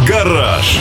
Гараж.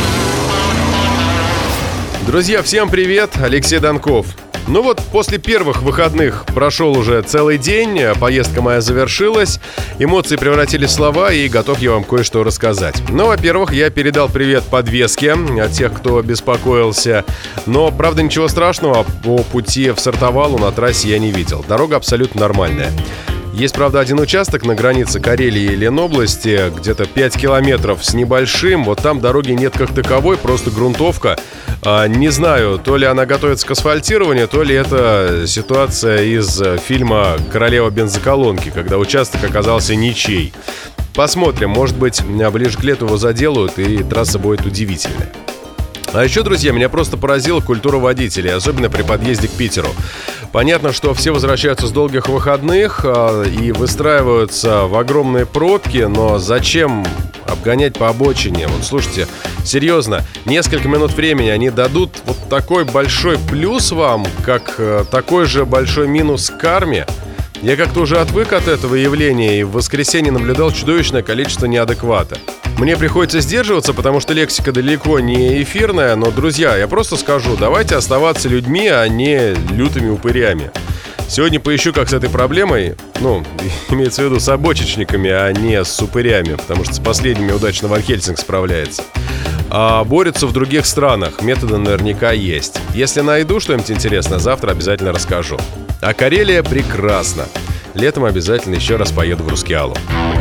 Друзья, всем привет, Алексей Донков. Ну вот, после первых выходных прошел уже целый день, поездка моя завершилась, эмоции превратились в слова, и готов я вам кое-что рассказать. Ну, во-первых, я передал привет подвеске от тех, кто беспокоился, но, правда, ничего страшного по пути в Сартовалу на трассе я не видел. Дорога абсолютно нормальная. Есть, правда, один участок на границе Карелии и Ленобласти, где-то 5 километров с небольшим. Вот там дороги нет как таковой, просто грунтовка. Не знаю, то ли она готовится к асфальтированию, то ли это ситуация из фильма «Королева бензоколонки», когда участок оказался ничей. Посмотрим, может быть, ближе к лету его заделают, и трасса будет удивительная. А еще, друзья, меня просто поразила культура водителей, особенно при подъезде к Питеру. Понятно, что все возвращаются с долгих выходных и выстраиваются в огромные пробки, но зачем обгонять по обочине? Вот слушайте, серьезно, несколько минут времени они дадут вот такой большой плюс вам, как такой же большой минус к карме. Я как-то уже отвык от этого явления и в воскресенье наблюдал чудовищное количество неадеквата. Мне приходится сдерживаться, потому что лексика далеко не эфирная, но, друзья, я просто скажу, давайте оставаться людьми, а не лютыми упырями. Сегодня поищу, как с этой проблемой, имеется в виду с обочечниками, а не с упырями, потому что с последними удачно Ван Хельсинг справляется. А борются в других странах, методы наверняка есть. Если найду что-нибудь интересное, завтра обязательно расскажу. А Карелия прекрасна. Летом обязательно еще раз поеду в Рускеалу.